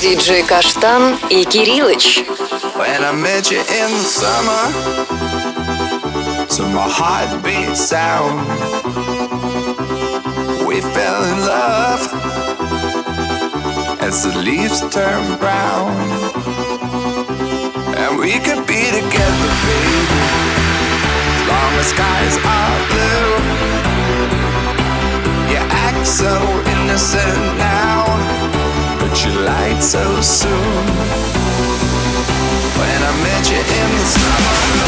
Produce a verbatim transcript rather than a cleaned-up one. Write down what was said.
диджей Каштан и Кириллыч. When I met you in the summer, to my heartbeat sound, we fell in love as the leaves turn brown. And we could be together, baby, as long as skies are blue. You act so innocent now, but you lied so soon. When I met you in the summer,